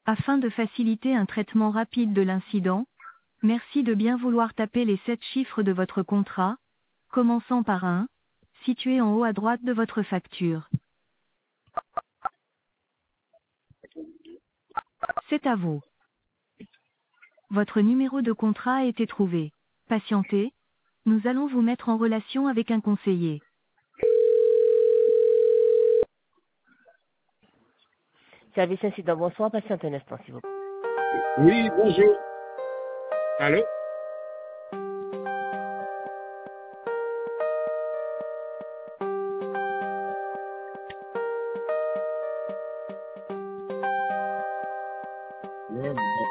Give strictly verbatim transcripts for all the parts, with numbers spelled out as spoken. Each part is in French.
Afin de faciliter un traitement rapide de l'incident, merci de bien vouloir taper les sept chiffres de votre contrat, commençant par un, situé en haut à droite de votre facture. C'est à vous. Votre numéro de contrat a été trouvé. Patientez, nous allons vous mettre en relation avec un conseiller. Service incident, bonsoir, patiente un instant, s'il vous plaît. Oui, bonjour. Allô? Ouais, bon.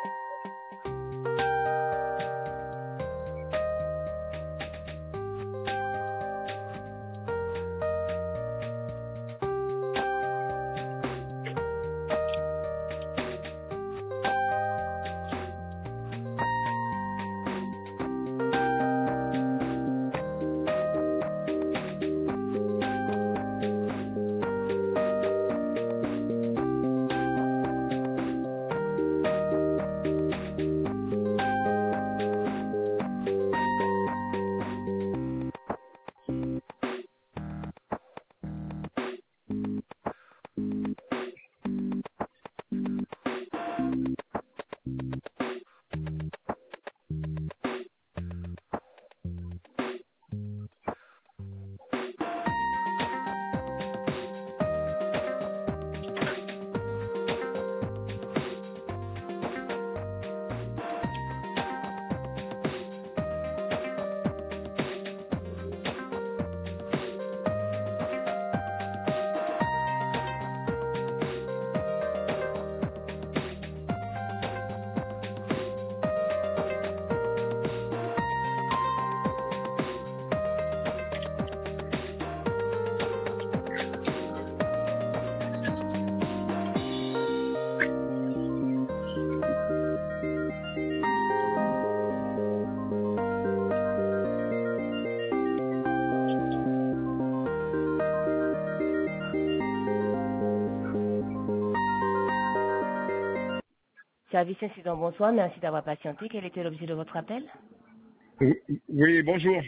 Service incident, bonsoir, merci d'avoir patienté. Quel était l'objet de votre appel? Oui, oui, bonjour.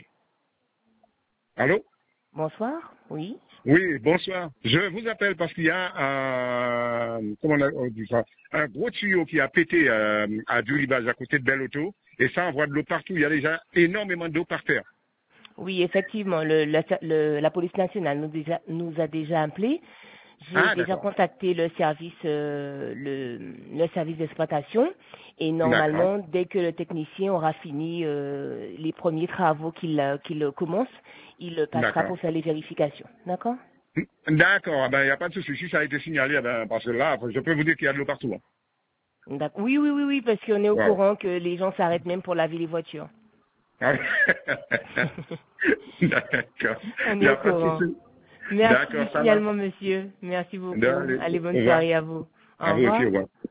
Allô? Bonsoir, oui. Oui, bonsoir. Je vous appelle parce qu'il y a un, comment on a- on dit ça, un gros tuyau qui a pété euh, à Dulibaz à côté de Belle-Auto et ça envoie de l'eau partout. Il y a déjà énormément d'eau par terre. Oui, effectivement, le, la, le- la police nationale nous, déjà- nous a déjà appelés. J'ai Ah, déjà d'accord. contacté le service, euh, le, le service d'exploitation et D'accord. normalement, dès que le technicien aura fini euh, les premiers travaux qu'il euh, qu'il commence, il passera D'accord. pour faire les vérifications. D'accord? D'accord. Ah ben, il n'y a pas de souci. Si ça a été signalé, eh ben, parce que là, je peux vous dire qu'il y a de l'eau partout. Hein. D'accord. Oui, oui, oui, oui, parce qu'on est au Voilà. courant que les gens s'arrêtent même pour laver les voitures. Ah, d'accord. On Il n'y est au a pas de courant. souci. Merci du D'accord, ça va. signalement, monsieur. Merci beaucoup. Allez, Allez, au bonne revoir. soirée à vous. À Au vous aussi, revoir. au revoir.